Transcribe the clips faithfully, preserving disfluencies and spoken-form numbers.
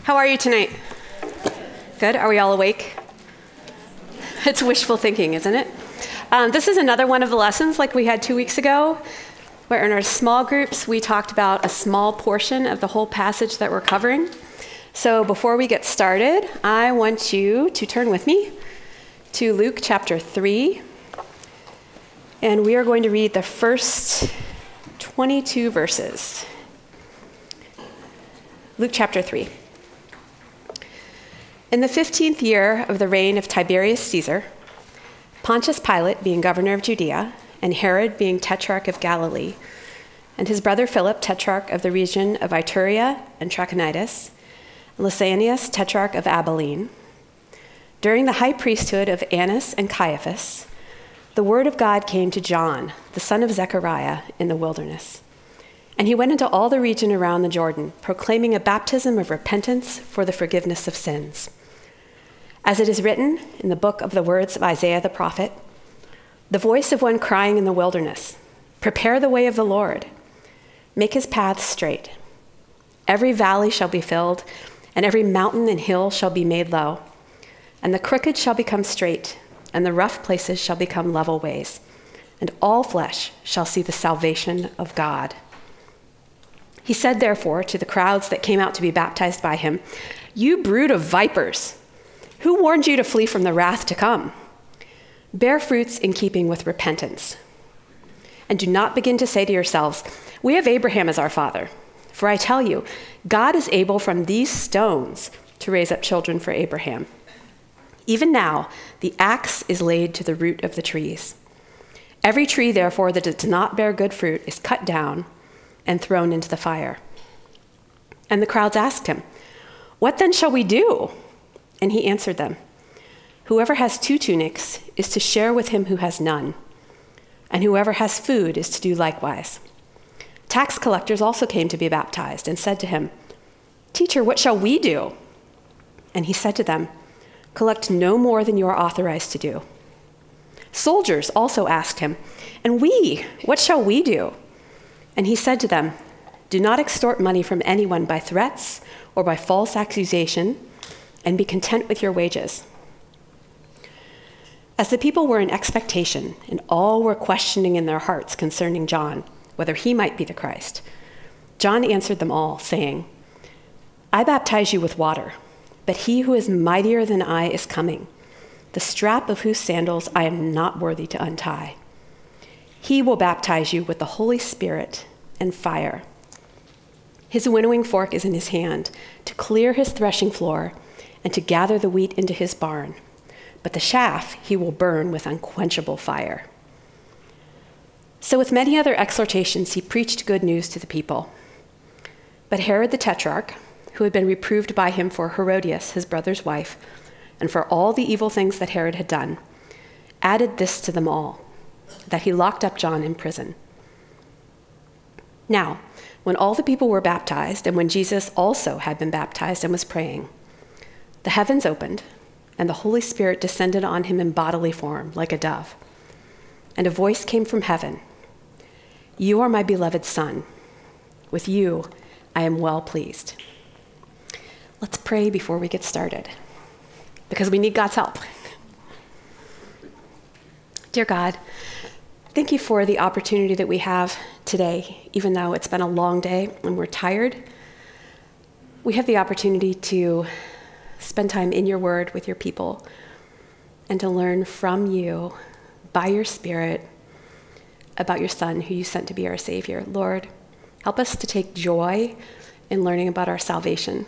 How are you tonight? Good. Are we all awake? It's wishful thinking, isn't it? Um, this is another one of the lessons like we had two weeks ago, where in our small groups, we talked about a small portion of the whole passage that we're covering. So before we get started, I want you to turn with me to Luke chapter three, and we are going to read the first twenty-two verses. Luke chapter three. In the fifteenth year of the reign of Tiberius Caesar, Pontius Pilate being governor of Judea, and Herod being tetrarch of Galilee, and his brother Philip, tetrarch of the region of Iturea and Trachonitis, and Lysanias, tetrarch of Abilene, during the high priesthood of Annas and Caiaphas, the word of God came to John, the son of Zechariah, in the wilderness. And he went into all the region around the Jordan, proclaiming a baptism of repentance for the forgiveness of sins. As it is written in the book of the words of Isaiah the prophet, the voice of one crying in the wilderness, prepare the way of the Lord, make his paths straight. Every valley shall be filled, and every mountain and hill shall be made low, and the crooked shall become straight, and the rough places shall become level ways, and all flesh shall see the salvation of God. He said, therefore, to the crowds that came out to be baptized by him, you brood of vipers, who warned you to flee from the wrath to come? Bear fruits in keeping with repentance. And do not begin to say to yourselves, we have Abraham as our father. For I tell you, God is able from these stones to raise up children for Abraham. Even now, the axe is laid to the root of the trees. Every tree, therefore, that does not bear good fruit is cut down and thrown into the fire. And the crowds asked him, what then shall we do? And he answered them, whoever has two tunics is to share with him who has none, and whoever has food is to do likewise. Tax collectors also came to be baptized and said to him, teacher, what shall we do? And he said to them, collect no more than you are authorized to do. Soldiers also asked him, and we, what shall we do? And he said to them, do not extort money from anyone by threats or by false accusation, and be content with your wages. As the people were in expectation, and all were questioning in their hearts concerning John, whether he might be the Christ, John answered them all, saying, I baptize you with water, but he who is mightier than I is coming, the strap of whose sandals I am not worthy to untie. He will baptize you with the Holy Spirit and fire. His winnowing fork is in his hand, to clear his threshing floor, and to gather the wheat into his barn. But the chaff he will burn with unquenchable fire. So with many other exhortations, he preached good news to the people. But Herod the Tetrarch, who had been reproved by him for Herodias, his brother's wife, and for all the evil things that Herod had done, added this to them all, that he locked up John in prison. Now, when all the people were baptized, and when Jesus also had been baptized and was praying, the heavens opened, and the Holy Spirit descended on him in bodily form, like a dove. And a voice came from heaven, you are my beloved Son. With you I am well pleased. Let's pray before we get started, because we need God's help. Dear God, thank you for the opportunity that we have today, even though it's been a long day and we're tired. We have the opportunity to spend time in your word with your people and to learn from you by your Spirit about your Son who you sent to be our Savior. Lord, help us to take joy in learning about our salvation.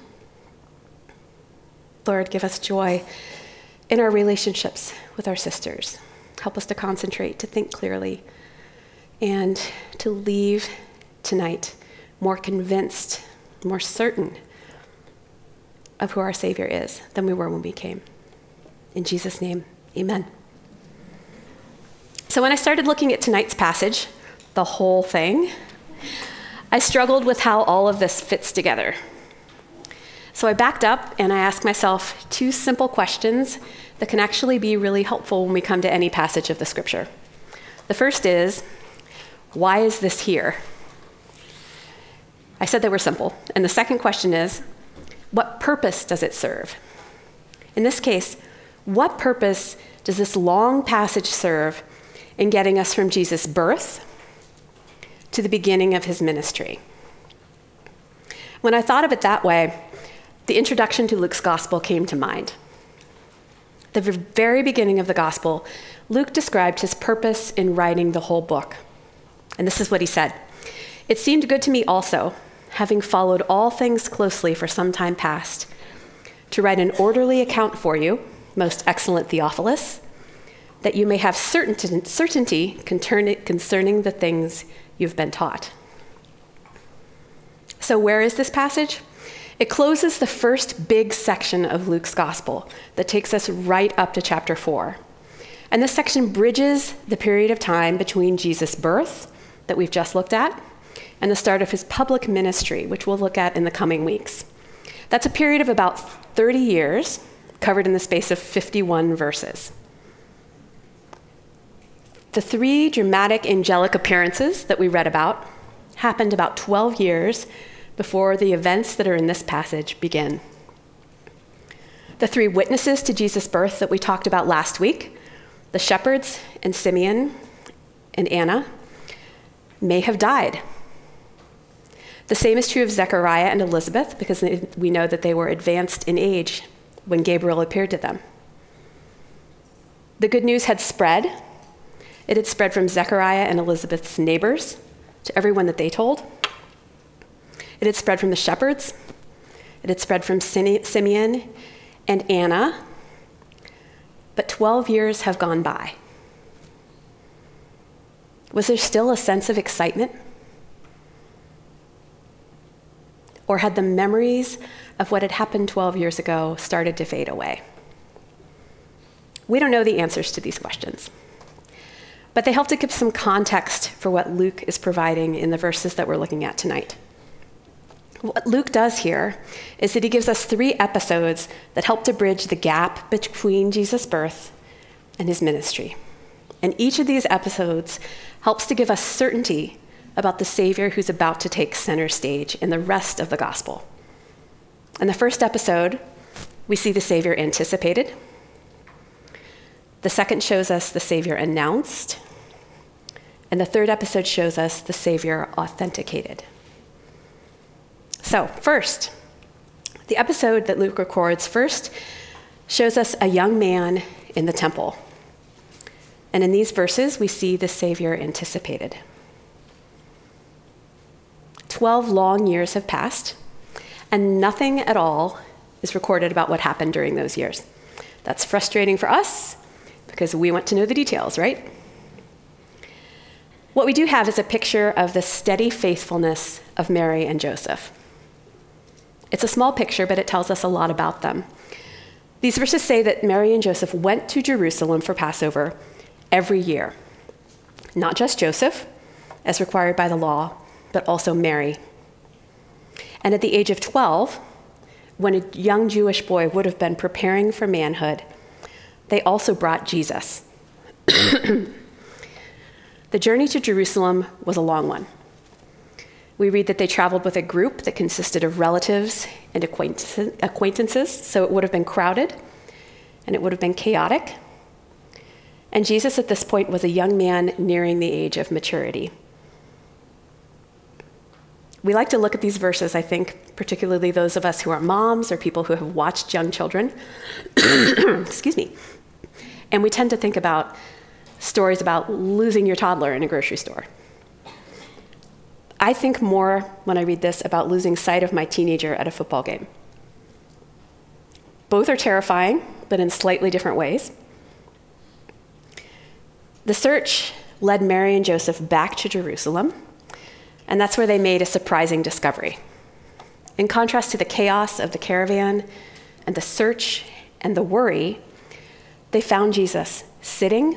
Lord, give us joy in our relationships with our sisters. Help us to concentrate, to think clearly, and to leave tonight more convinced, more certain of who our Savior is than we were when we came. In Jesus' name, amen. So when I started looking at tonight's passage, the whole thing, I struggled with how all of this fits together. So I backed up and I asked myself two simple questions that can actually be really helpful when we come to any passage of the scripture. The first is, why is this here? I said they were simple. And the second question is, What purpose does it serve? In this case, what purpose does this long passage serve in getting us from Jesus' birth to the beginning of his ministry? When I thought of it that way, the introduction to Luke's gospel came to mind. At the very beginning of the gospel, Luke described his purpose in writing the whole book. And this is what he said: "It seemed good to me also, having followed all things closely for some time past, to write an orderly account for you, most excellent Theophilus, that you may have certainty concerning the things you've been taught." So where is this passage? It closes the first big section of Luke's gospel that takes us right up to chapter four. And this section bridges the period of time between Jesus' birth, that we've just looked at, and the start of his public ministry, which we'll look at in the coming weeks. That's a period of about thirty years, covered in the space of fifty-one verses. The three dramatic angelic appearances that we read about happened about twelve years before the events that are in this passage begin. The three witnesses to Jesus' birth that we talked about last week, the shepherds and Simeon and Anna, may have died. The same is true of Zechariah and Elizabeth, because we know that they were advanced in age when Gabriel appeared to them. The good news had spread. It had spread from Zechariah and Elizabeth's neighbors to everyone that they told. It had spread from the shepherds. It had spread from Simeon and Anna. But twelve years have gone by. Was there still a sense of excitement? Or had the memories of what had happened twelve years ago started to fade away? We don't know the answers to these questions, but they help to give some context for what Luke is providing in the verses that we're looking at tonight. What Luke does here is that he gives us three episodes that help to bridge the gap between Jesus' birth and his ministry. And each of these episodes helps to give us certainty about the Savior who's about to take center stage in the rest of the gospel. In the first episode, we see the Savior anticipated. The second shows us the Savior announced. And the third episode shows us the Savior authenticated. So, first, the episode that Luke records first shows us a young man in the temple. And in these verses, we see the Savior anticipated. Twelve long years have passed, and nothing at all is recorded about what happened during those years. That's frustrating for us, because we want to know the details, right? What we do have is a picture of the steady faithfulness of Mary and Joseph. It's a small picture, but it tells us a lot about them. These verses say that Mary and Joseph went to Jerusalem for Passover every year. Not just Joseph, as required by the law, but also Mary. And at the age of twelve, when a young Jewish boy would have been preparing for manhood, they also brought Jesus. The journey to Jerusalem was a long one. We read that they traveled with a group that consisted of relatives and acquaintances, so it would have been crowded and it would have been chaotic. And Jesus at this point was a young man nearing the age of maturity. We like to look at these verses, I think, particularly those of us who are moms or people who have watched young children. Excuse me. And we tend to think about stories about losing your toddler in a grocery store. I think more when I read this about losing sight of my teenager at a football game. Both are terrifying, but in slightly different ways. The search led Mary and Joseph back to Jerusalem, and that's where they made a surprising discovery. In contrast to the chaos of the caravan and the search and the worry, they found Jesus sitting,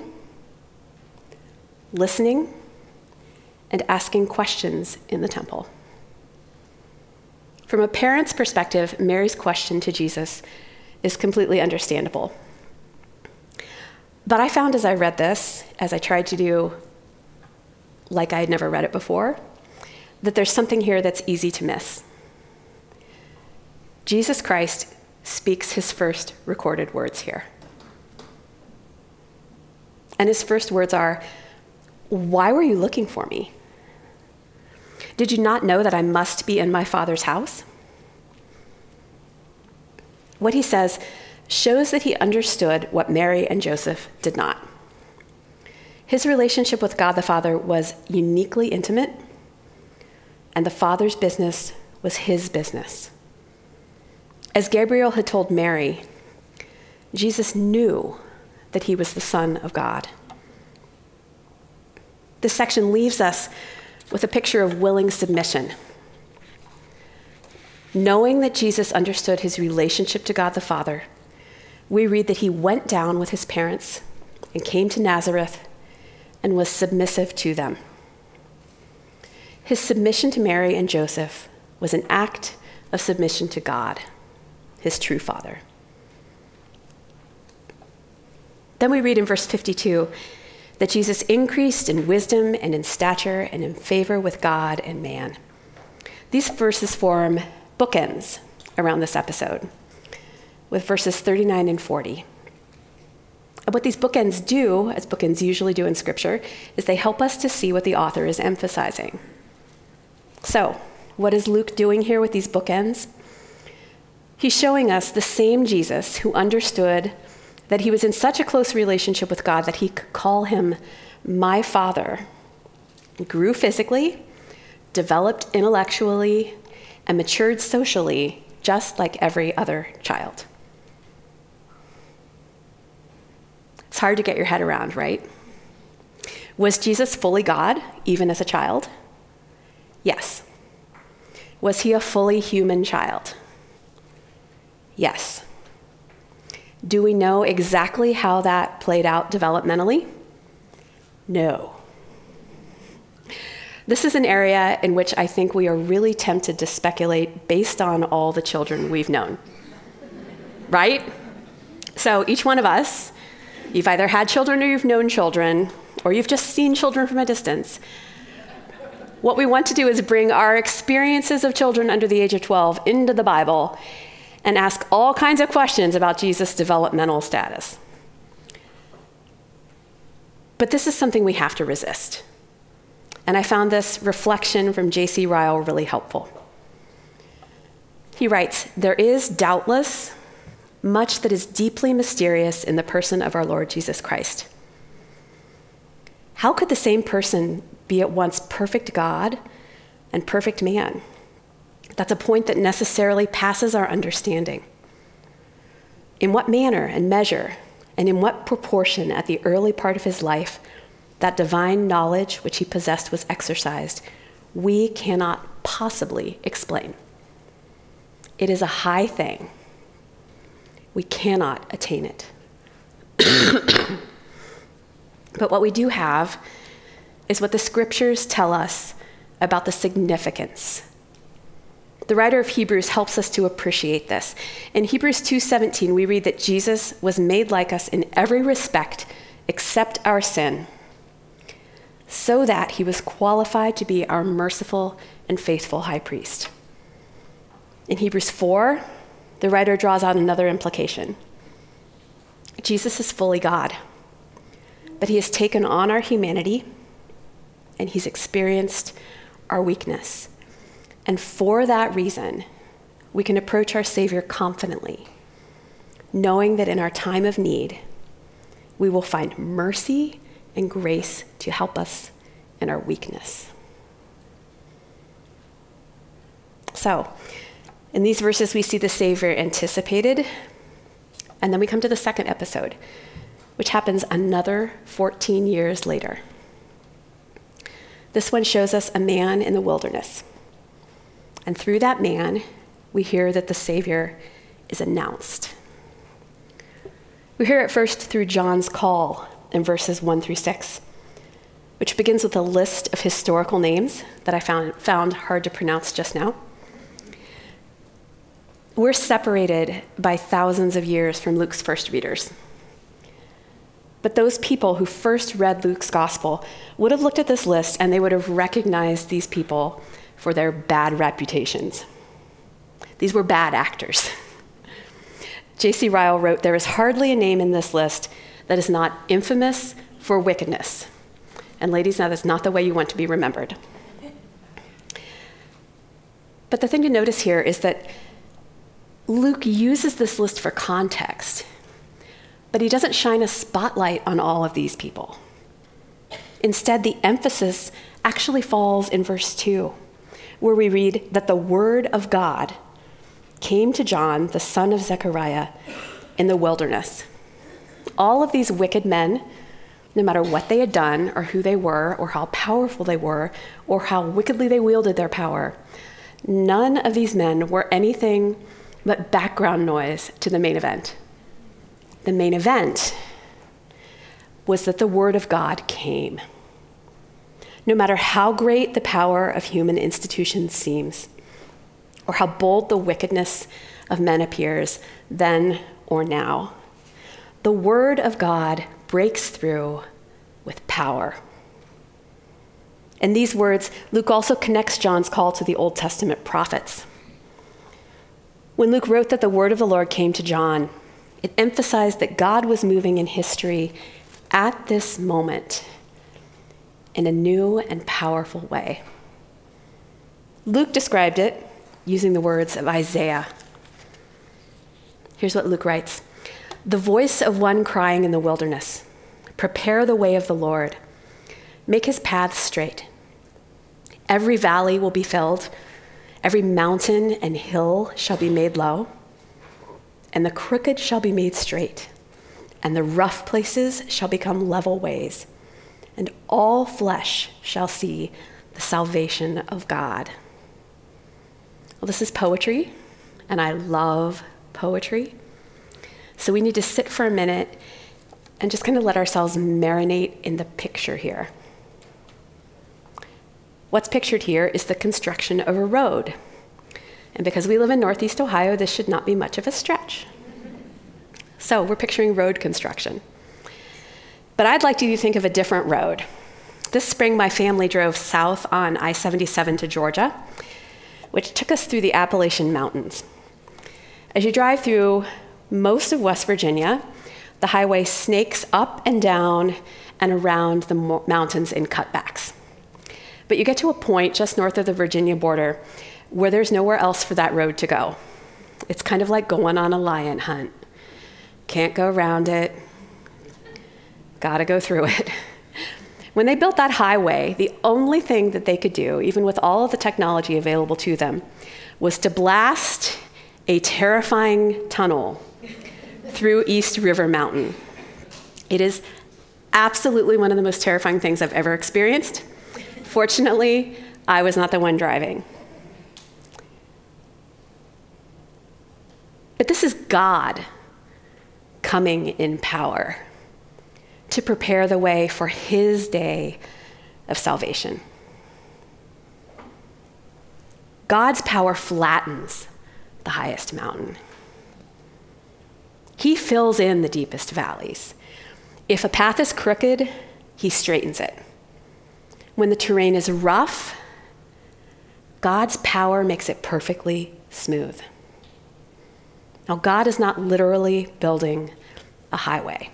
listening, and asking questions in the temple. From a parent's perspective, Mary's question to Jesus is completely understandable. But I found as I read this, as I tried to do like I had never read it before, that there's something here that's easy to miss. Jesus Christ speaks his first recorded words here. And his first words are, "Why were you looking for me? Did you not know that I must be in my Father's house?" What he says shows that he understood what Mary and Joseph did not. His relationship with God the Father was uniquely intimate, and the Father's business was his business. As Gabriel had told Mary, Jesus knew that he was the Son of God. This section leaves us with a picture of willing submission. Knowing that Jesus understood his relationship to God the Father, we read that he went down with his parents and came to Nazareth and was submissive to them. His submission to Mary and Joseph was an act of submission to God, his true Father. Then we read in verse fifty-two that Jesus increased in wisdom and in stature and in favor with God and man. These verses form bookends around this episode, with verses thirty-nine and forty. And what these bookends do, as bookends usually do in Scripture, is they help us to see what the author is emphasizing. So, what is Luke doing here with these bookends? He's showing us the same Jesus who understood that he was in such a close relationship with God that he could call him my Father, grew physically, developed intellectually, and matured socially, just like every other child. It's hard to get your head around, right? Was Jesus fully God, even as a child? Yes. Was he a fully human child? Yes. Do we know exactly how that played out developmentally? No. This is an area in which I think we are really tempted to speculate based on all the children we've known. Right? So each one of us, you've either had children or you've known children, or you've just seen children from a distance. What we want to do is bring our experiences of children under the age of twelve into the Bible and ask all kinds of questions about Jesus' developmental status. But this is something we have to resist. And I found this reflection from J C Ryle really helpful. He writes, "There is doubtless much that is deeply mysterious in the person of our Lord Jesus Christ. How could the same person be at once perfect God and perfect man? That's a point that necessarily passes our understanding. In what manner and measure, and in what proportion at the early part of his life that divine knowledge which he possessed was exercised, we cannot possibly explain. It is a high thing. We cannot attain it. But what we do have is what the scriptures tell us about the significance. The writer of Hebrews helps us to appreciate this. In Hebrews two seventeen, we read that Jesus was made like us in every respect except our sin, so that he was qualified to be our merciful and faithful high priest. In Hebrews four, the writer draws out another implication. Jesus is fully God, but he has taken on our humanity and he's experienced our weakness. And for that reason, we can approach our Savior confidently, knowing that in our time of need, we will find mercy and grace to help us in our weakness. So, in these verses, we see the Savior anticipated, and then we come to the second episode, which happens another fourteen years later. This one shows us a man in the wilderness. And through that man, we hear that the Savior is announced. We hear it first through John's call in verses one through six, which begins with a list of historical names that I found, found hard to pronounce just now. We're separated by thousands of years from Luke's first readers. But those people who first read Luke's gospel would have looked at this list and they would have recognized these people for their bad reputations. These were bad actors. J C Ryle wrote, "There is hardly a name in this list that is not infamous for wickedness." And ladies, now that's not the way you want to be remembered. But the thing to notice here is that Luke uses this list for context, but he doesn't shine a spotlight on all of these people. Instead, the emphasis actually falls in verse two, where we read that the word of God came to John, the son of Zechariah, in the wilderness. All of these wicked men, no matter what they had done or who they were or how powerful they were or how wickedly they wielded their power, none of these men were anything but background noise to the main event. The main event was that the word of God came. No matter how great the power of human institutions seems, or how bold the wickedness of men appears then or now, the word of God breaks through with power. In these words, Luke also connects John's call to the Old Testament prophets. When Luke wrote that the word of the Lord came to John, it emphasized that God was moving in history at this moment in a new and powerful way. Luke described it using the words of Isaiah. Here's what Luke writes: "The voice of one crying in the wilderness, prepare the way of the Lord, make his paths straight. Every valley will be filled, every mountain and hill shall be made low, and the crooked shall be made straight, and the rough places shall become level ways, and all flesh shall see the salvation of God." Well, this is poetry, and I love poetry. So we need to sit for a minute and just kind of let ourselves marinate in the picture here. What's pictured here is the construction of a road. And because we live in Northeast Ohio, this should not be much of a stretch. So we're picturing road construction. But I'd like you to think of a different road. This spring, my family drove south on I seventy-seven to Georgia, which took us through the Appalachian Mountains. As you drive through most of West Virginia, the highway snakes up and down and around the mo- mountains in cutbacks. But you get to a point just north of the Virginia border where there's nowhere else for that road to go. It's kind of like going on a lion hunt. Can't go around it, gotta go through it. When they built that highway, the only thing that they could do, even with all of the technology available to them, was to blast a terrifying tunnel through East River Mountain. It is absolutely one of the most terrifying things I've ever experienced. Fortunately, I was not the one driving. But this is God coming in power to prepare the way for his day of salvation. God's power flattens the highest mountain. He fills in the deepest valleys. If a path is crooked, he straightens it. When the terrain is rough, God's power makes it perfectly smooth. Now, God is not literally building a highway.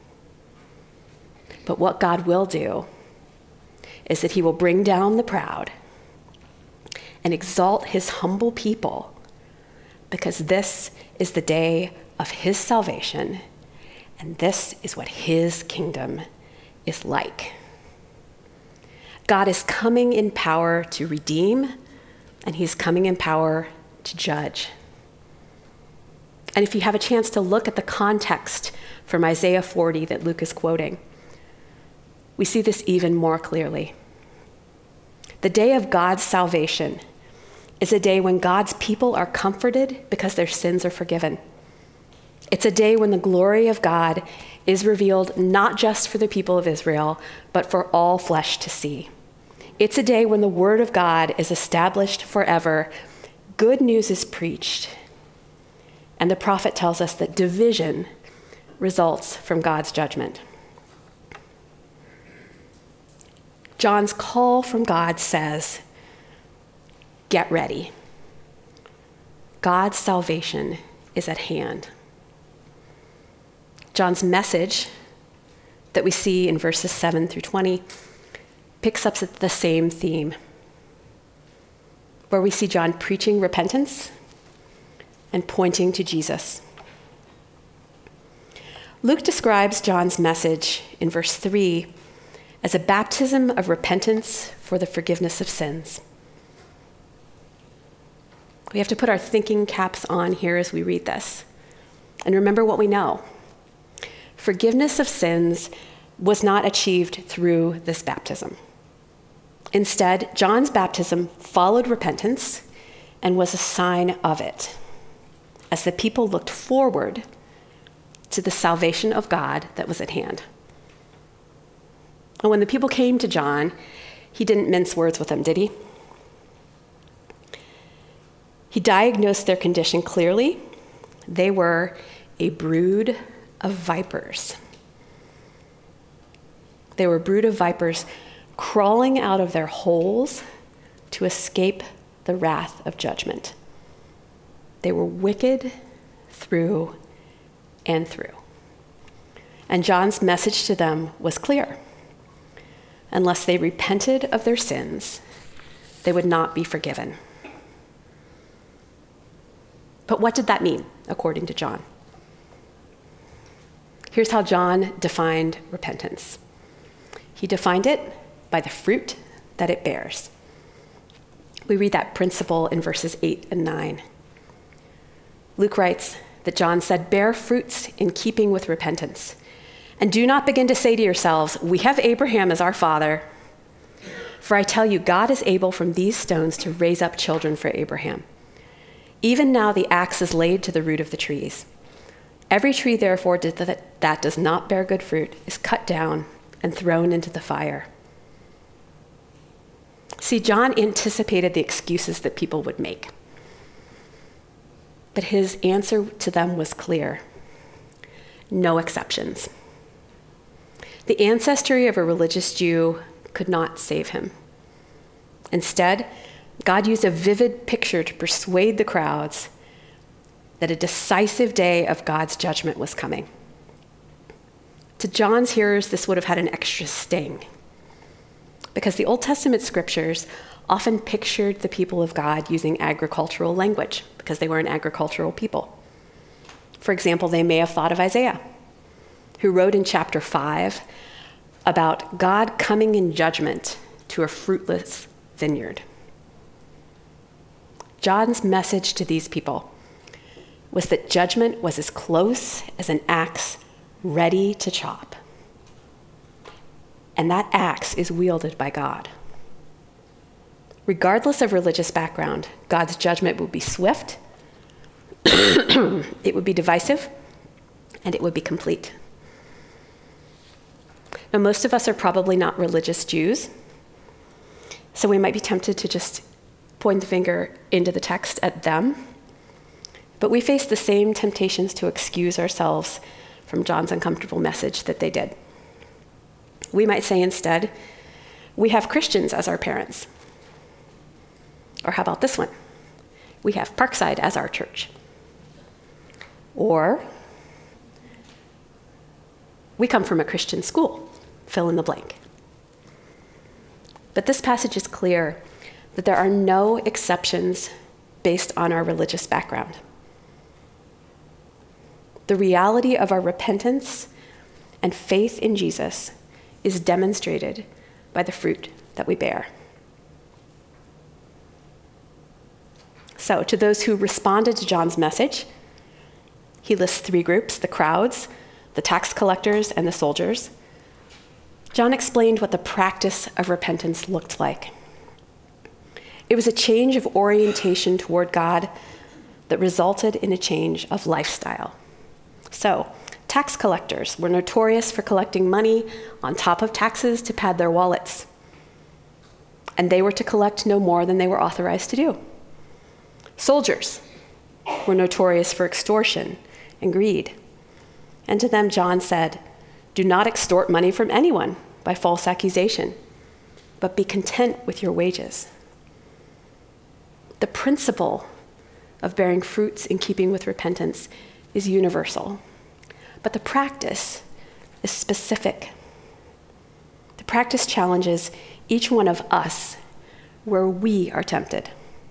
But what God will do is that he will bring down the proud and exalt his humble people, because this is the day of his salvation, and this is what his kingdom is like. God is coming in power to redeem, and he's coming in power to judge. And if you have a chance to look at the context from Isaiah forty that Luke is quoting, we see this even more clearly. The day of God's salvation is a day when God's people are comforted because their sins are forgiven. It's a day when the glory of God is revealed not just for the people of Israel, but for all flesh to see. It's a day when the word of God is established forever, good news is preached, and the prophet tells us that division results from God's judgment. John's call from God says, get ready. God's salvation is at hand. John's message that we see in verses seven through twenty picks up the same theme, where we see John preaching repentance and pointing to Jesus. Luke describes John's message in verse three as a baptism of repentance for the forgiveness of sins. We have to put our thinking caps on here as we read this and remember what we know. Forgiveness of sins was not achieved through this baptism. Instead, John's baptism followed repentance and was a sign of it, as the people looked forward to the salvation of God that was at hand. And when the people came to John, he didn't mince words with them, did he? He diagnosed their condition clearly. They were a brood of vipers. They were a brood of vipers crawling out of their holes to escape the wrath of judgment. They were wicked through and through. And John's message to them was clear. Unless they repented of their sins, they would not be forgiven. But what did that mean, according to John? Here's how John defined repentance. He defined it by the fruit that it bears. We read that principle in verses eight and nine. Luke writes that John said, "Bear fruits in keeping with repentance, and do not begin to say to yourselves, 'We have Abraham as our father.' For I tell you, God is able from these stones to raise up children for Abraham. Even now the axe is laid to the root of the trees. Every tree, therefore, that does not bear good fruit is cut down and thrown into the fire." See, John anticipated the excuses that people would make. But his answer to them was clear. No exceptions. The ancestry of a religious Jew could not save him. Instead, God used a vivid picture to persuade the crowds that a decisive day of God's judgment was coming. To John's hearers, this would have had an extra sting, because the Old Testament scriptures often pictured the people of God using agricultural language, because they were an agricultural people. For example, they may have thought of Isaiah, who wrote in chapter five about God coming in judgment to a fruitless vineyard. John's message to these people was that judgment was as close as an axe ready to chop. And that axe is wielded by God. Regardless of religious background, God's judgment would be swift, it would be divisive, and it would be complete. Now, most of us are probably not religious Jews, so we might be tempted to just point the finger into the text at them, but we face the same temptations to excuse ourselves from John's uncomfortable message that they did. We might say instead, we have Christians as our parents. Or how about this one? We have Parkside as our church. Or we come from a Christian school, fill in the blank. But this passage is clear that there are no exceptions based on our religious background. The reality of our repentance and faith in Jesus is demonstrated by the fruit that we bear. So, to those who responded to John's message, he lists three groups: the crowds, the tax collectors, and the soldiers. John explained what the practice of repentance looked like. It was a change of orientation toward God that resulted in a change of lifestyle. So, tax collectors were notorious for collecting money on top of taxes to pad their wallets. And they were to collect no more than they were authorized to do. Soldiers were notorious for extortion and greed. And to them, John said, "Do not extort money from anyone by false accusation, but be content with your wages." The principle of bearing fruits in keeping with repentance is universal, but the practice is specific. The practice challenges each one of us where we are tempted.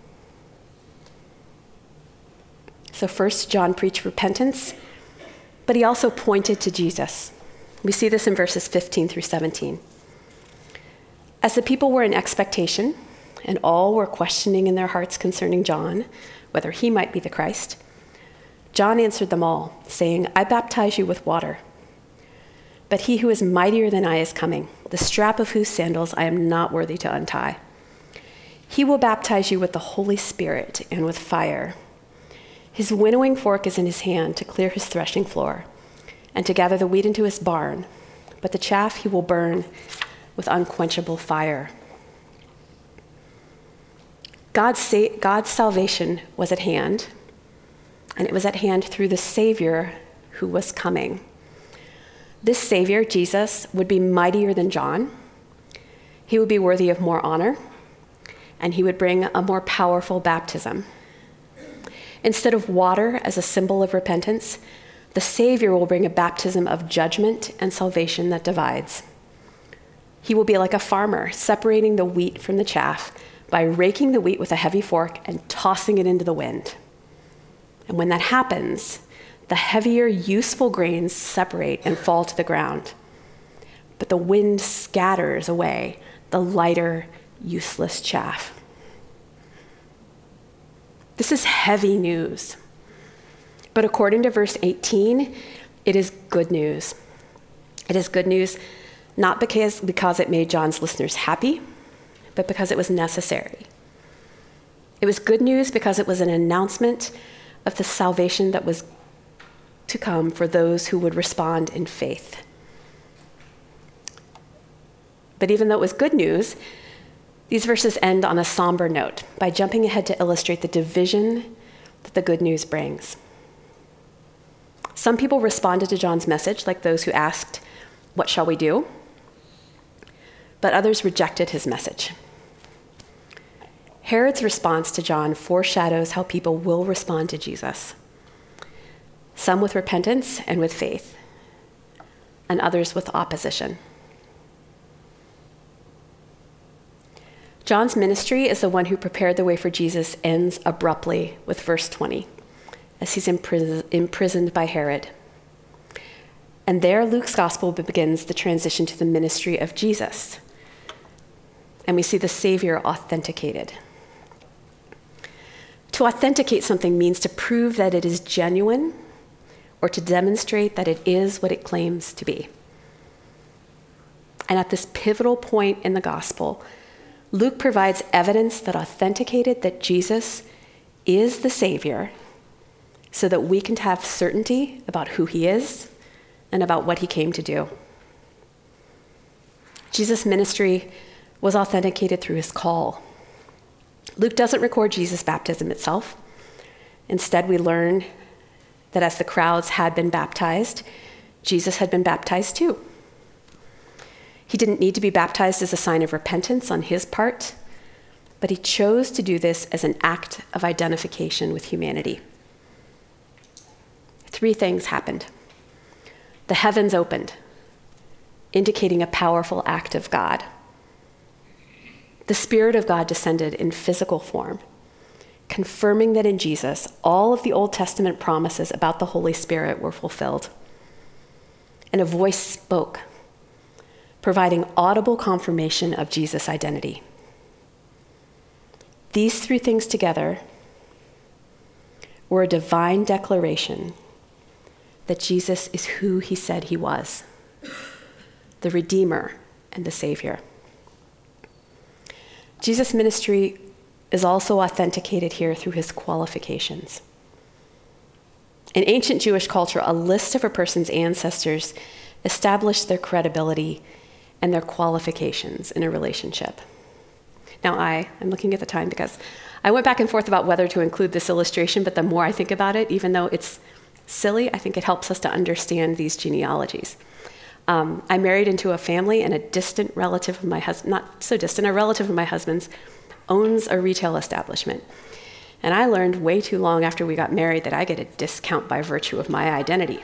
So first, John preached repentance, but he also pointed to Jesus. We see this in verses fifteen through seventeen. As the people were in expectation, and all were questioning in their hearts concerning John, whether he might be the Christ, John answered them all, saying, I baptize you with water, but he who is mightier than I is coming, the strap of whose sandals I am not worthy to untie. He will baptize you with the Holy Spirit and with fire. His winnowing fork is in his hand to clear his threshing floor and to gather the wheat into his barn, but the chaff he will burn with unquenchable fire. God's, sa- God's salvation was at hand, and it was at hand through the Savior who was coming. This Savior, Jesus, would be mightier than John. He would be worthy of more honor, and he would bring a more powerful baptism. Instead of water as a symbol of repentance, the Savior will bring a baptism of judgment and salvation that divides. He will be like a farmer, separating the wheat from the chaff by raking the wheat with a heavy fork and tossing it into the wind. And when that happens, the heavier, useful grains separate and fall to the ground. But the wind scatters away the lighter, useless chaff. This is heavy news. But according to verse eighteen, it is good news. It is good news not because, because it made John's listeners happy, but because it was necessary. It was good news because it was an announcement of the salvation that was to come for those who would respond in faith. But even though it was good news, these verses end on a somber note by jumping ahead to illustrate the division that the good news brings. Some people responded to John's message, like those who asked, "What shall we do?" But others rejected his message. Herod's response to John foreshadows how people will respond to Jesus. Some with repentance and with faith, and others with opposition. John's ministry as the one who prepared the way for Jesus ends abruptly with verse twenty, as he's impris- imprisoned by Herod. And there, Luke's gospel begins the transition to the ministry of Jesus. And we see the Savior authenticated. To authenticate something means to prove that it is genuine or to demonstrate that it is what it claims to be. And at this pivotal point in the gospel, Luke provides evidence that authenticated that Jesus is the Savior so that we can have certainty about who he is and about what he came to do. Jesus' ministry was authenticated through his call. Luke doesn't record Jesus' baptism itself. Instead, we learn that as the crowds had been baptized, Jesus had been baptized too. He didn't need to be baptized as a sign of repentance on his part, but he chose to do this as an act of identification with humanity. Three things happened. The heavens opened, indicating a powerful act of God. The Spirit of God descended in physical form, confirming that in Jesus, all of the Old Testament promises about the Holy Spirit were fulfilled. And a voice spoke, providing audible confirmation of Jesus' identity. These three things together were a divine declaration that Jesus is who he said he was, the Redeemer and the Savior. Jesus' ministry is also authenticated here through his qualifications. In ancient Jewish culture, a list of a person's ancestors established their credibility and their qualifications in a relationship. Now, I, I'm looking at the time because I went back and forth about whether to include this illustration, but the more I think about it, even though it's silly, I think it helps us to understand these genealogies. Um, I married into a family, and a distant relative of my husband, not so distant, a relative of my husband's, owns a retail establishment. And I learned way too long after we got married that I get a discount by virtue of my identity.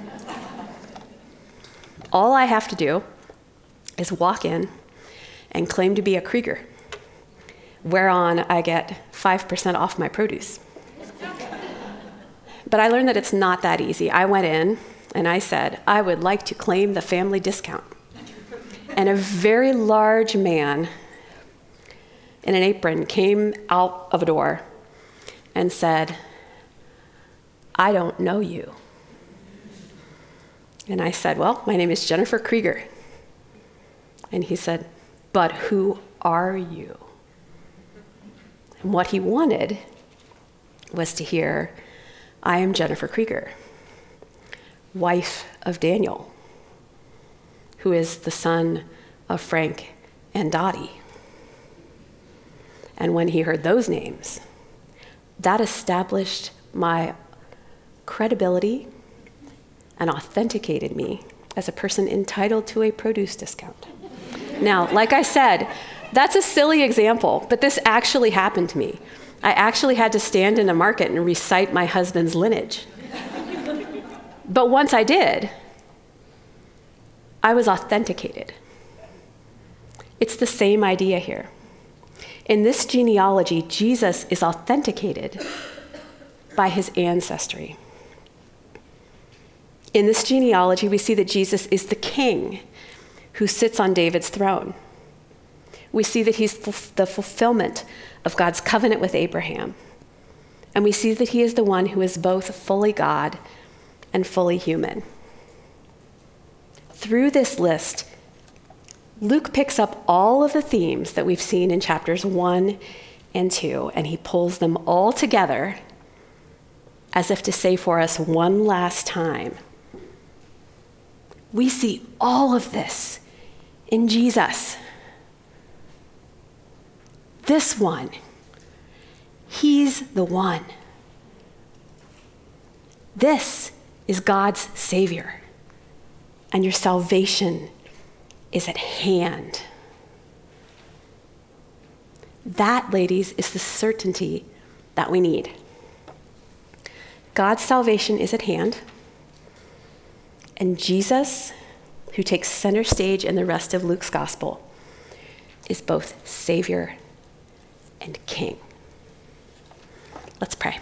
All I have to do is walk in and claim to be a Krieger, whereon I get five percent off my produce. But I learned that it's not that easy. I went in and I said, I would like to claim the family discount. And a very large man in an apron came out of a door and said, I don't know you. And I said, well, my name is Jennifer Krieger. And he said, but who are you? And what he wanted was to hear, I am Jennifer Krieger, wife of Daniel, who is the son of Frank and Dottie. And when he heard those names, that established my credibility and authenticated me as a person entitled to a produce discount. Now, like I said, that's a silly example, but this actually happened to me. I actually had to stand in a market and recite my husband's lineage. But once I did, I was authenticated. It's the same idea here. In this genealogy, Jesus is authenticated by his ancestry. In this genealogy, we see that Jesus is the king who sits on David's throne. We see that he's the fulfillment of God's covenant with Abraham. And we see that he is the one who is both fully God and fully human. Through this list, Luke picks up all of the themes that we've seen in chapters one and two, and he pulls them all together as if to say for us one last time, we see all of this in Jesus. This one, he's the one. This is God's Savior, and your salvation is at hand. That, ladies, is the certainty that we need. God's salvation is at hand, and Jesus, who takes center stage in the rest of Luke's gospel, is both Savior and King. Let's pray.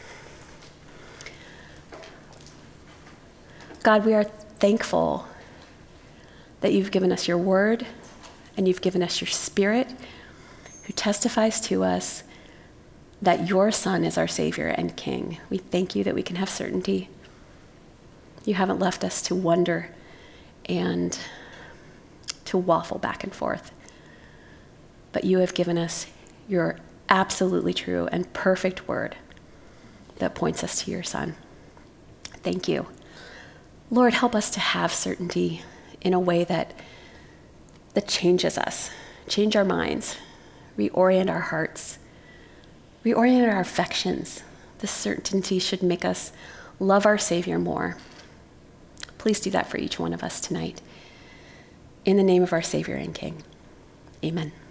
God, we are thankful that you've given us your word and you've given us your Spirit who testifies to us that your Son is our Savior and King. We thank you that we can have certainty. You haven't left us to wonder and to waffle back and forth, but you have given us your absolutely true and perfect word that points us to your Son. Thank you. Lord, help us to have certainty in a way that, that changes us, change our minds, reorient our hearts, reorient our affections. This certainty should make us love our Savior more. Please do that for each one of us tonight. In the name of our Savior and King, amen.